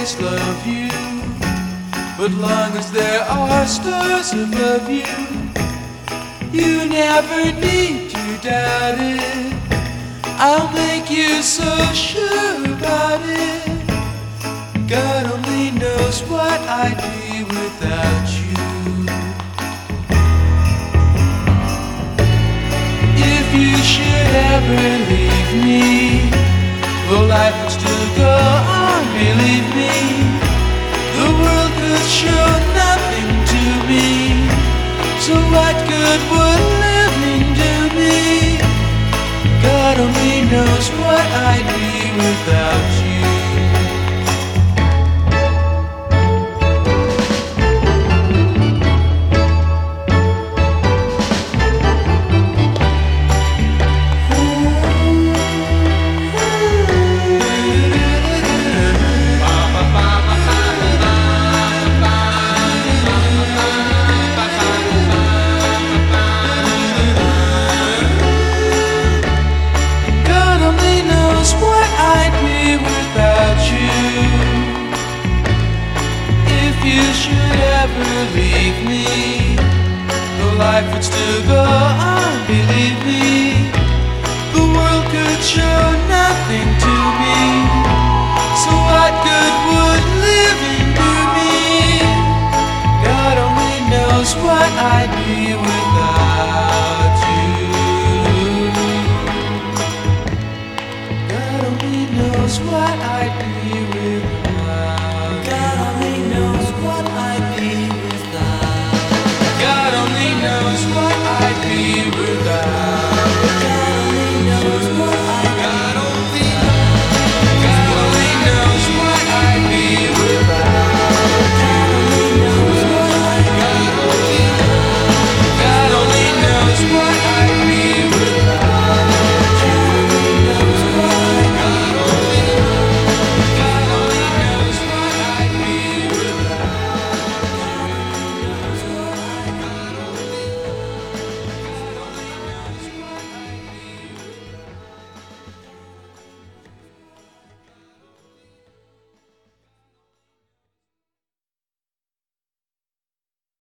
always love you, but long as there are stars above you, you never need to doubt it. I'll make you so sure about it. God only knows what I'd be without you. If you should ever leave me, well, life would still go on, believe me. The world could show nothing to me, so what good would living do me? God only knows what I'd be without you. If you should ever leave me, the life would still go